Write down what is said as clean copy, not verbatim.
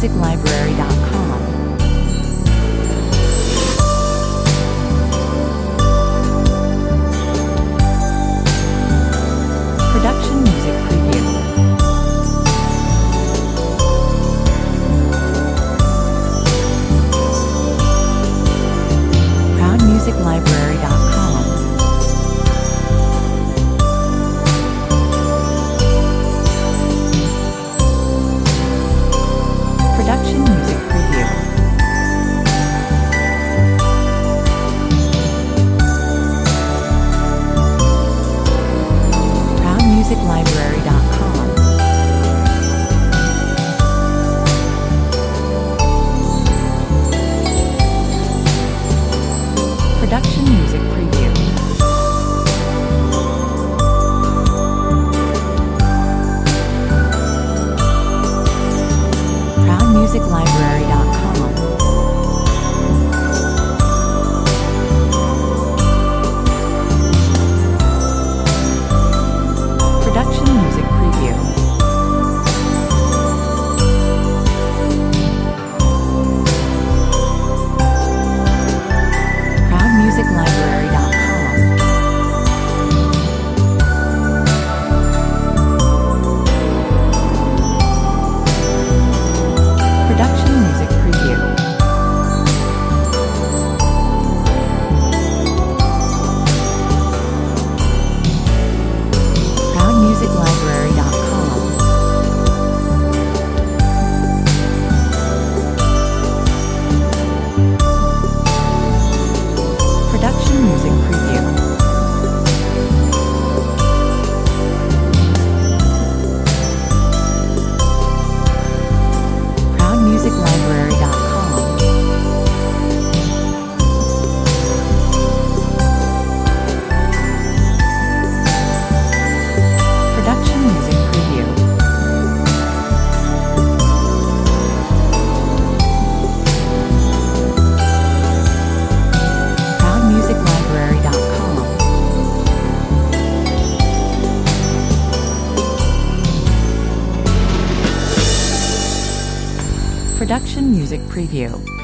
ProudMusicLibrary.com. Production Music Preview. ProudMusicLibrary.com. Production Music Preview. ProudMusicLibrary.com. Production Music Preview. ProudMusicLibrary.com. Production Music Preview. ProudMusicLibrary.com. Production Music Preview. ProudMusicLibrary.com. Production Music Preview. ProudMusicLibrary.com. Production Music Preview. ProudMusicLibrary.com. Production Music Preview.